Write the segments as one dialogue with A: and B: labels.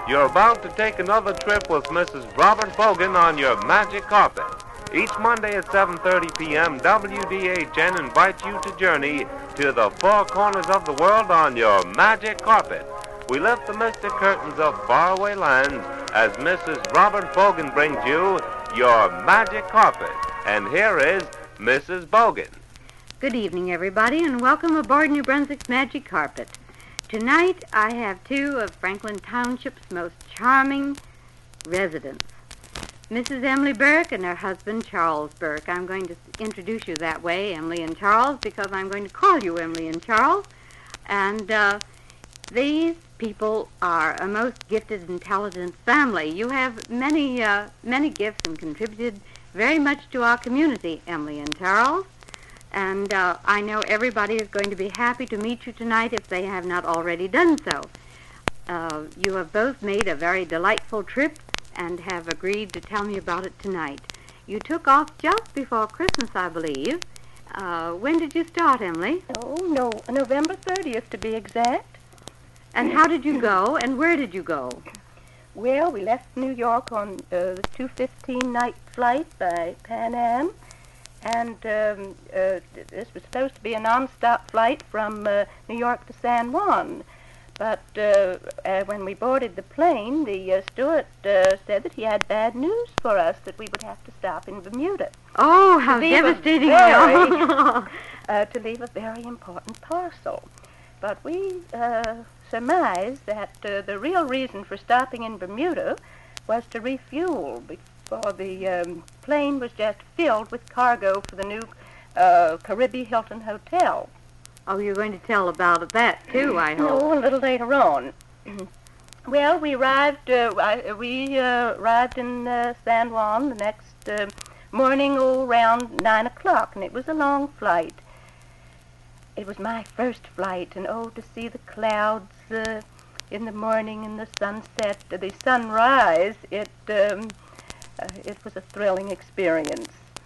A: You're about to take another trip with Mrs. Robert Bogan on your magic carpet. Each Monday at 7:30 p.m., WDHN invites you to journey to the four corners of the world on your magic carpet. We lift the mystic curtains of faraway lands as Mrs. Robert Bogan brings you your magic carpet. And here is Mrs. Bogan.
B: Good evening, everybody, and welcome aboard New Brunswick's Magic Carpet. Tonight, I have two of Franklin Township's most charming residents, Mrs. Emily Burke and her husband, Charles Burke. I'm going to introduce you that way, Emily and Charles, because I'm going to call you Emily and Charles. And these people are a most gifted, intelligent family. You have many gifts and contributed very much to our community, Emily and Charles. And I know everybody is going to be happy to meet you tonight if they have not already done so. You have both made a very delightful trip and have agreed to tell me about it tonight. You took off just before Christmas, I believe. When did you start, Emily?
C: Oh, no, November 30th to be exact.
B: And how did you go, and where did you go?
C: Well, we left New York on the 2:15 night flight by Pan Am. And this was supposed to be a non-stop flight from New York to San Juan. But when we boarded the plane, the steward said that he had bad news for us, that we would have to stop in Bermuda.
B: Oh, how devastating!
C: To leave a very important parcel. But we surmised that the real reason for stopping in Bermuda was to refuel, for the plane was just filled with cargo for the new Caribbean Hilton Hotel.
B: Oh, you're going to tell about that, too, I hope.
C: No, a little later on. Well, we arrived in San Juan the next morning, around 9 o'clock, and it was a long flight. It was my first flight, and to see the clouds in the morning and the sunset, the sunrise, it was a thrilling experience.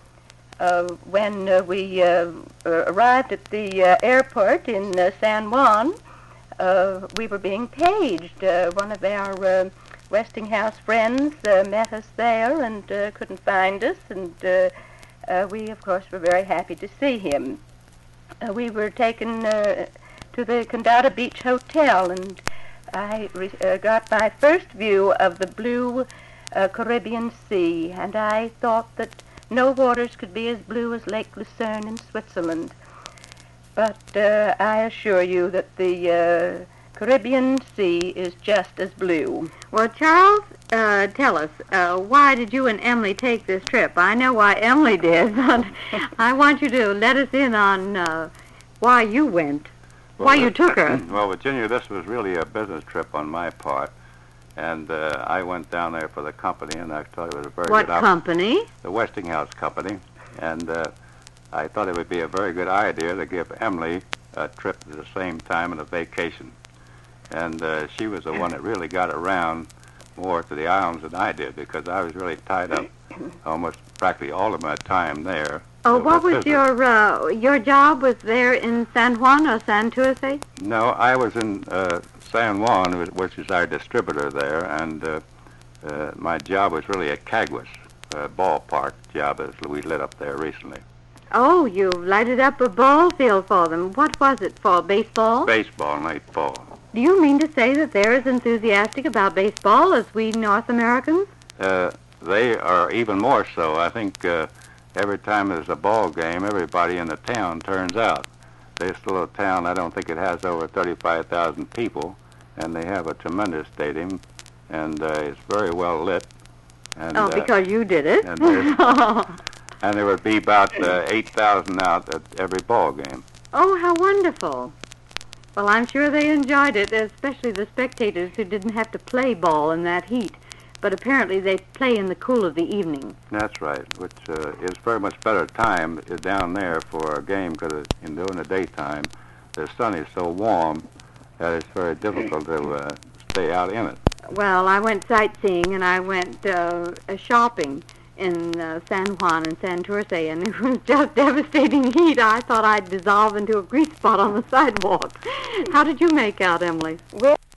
C: When we arrived at the airport in San Juan, we were being paged. One of our Westinghouse friends met us there and couldn't find us, and we, of course, were very happy to see him. We were taken to the Condado Beach Hotel, and I got my first view of the blue Caribbean Sea, and I thought that no waters could be as blue as Lake Lucerne in Switzerland. But I assure you that the Caribbean Sea is just as blue.
B: Well, Charles, tell us, why did you and Emily take this trip? I know why Emily did, but I want you to let us in on why you went, why you took her.
D: Well, Virginia, this was really a business trip on my part. And I went down there for the company, and I thought it was a very good...
B: What company?
D: The Westinghouse Company. And I thought it would be a very good idea to give Emily a trip at the same time and a vacation. And she was the one that really got around more to the islands than I did, because I was really tied up almost practically all of my time there.
B: Oh, what was your job? Was there in San Juan or Santurce?
D: No, I was in San Juan, which is our distributor there, and my job was really at Caguas, ballpark job as we lit up there recently.
B: Oh, you lighted up a ball field for them. What was it for, baseball?
D: Baseball, night ball.
B: Do you mean to say that they're as enthusiastic about baseball as we North Americans?
D: They are even more so. I think every time there's a ball game, everybody in the town turns out. This little town, I don't think it has over 35,000 people, and they have a tremendous stadium, and it's very well lit. And,
B: because you did it.
D: And there would be about 8,000 out at every ball game.
B: Oh, how wonderful. Well, I'm sure they enjoyed it, especially the spectators who didn't have to play ball in that heat. But apparently they play in the cool of the evening.
D: That's right, which is very much better time down there for a game, because during the daytime, the sun is so warm that it's very difficult to stay out in it.
B: Well, I went sightseeing and I went shopping in San Juan and Santurce, and it was just devastating heat. I thought I'd dissolve into a grease spot on the sidewalk. How did you make out, Emily?
C: Well,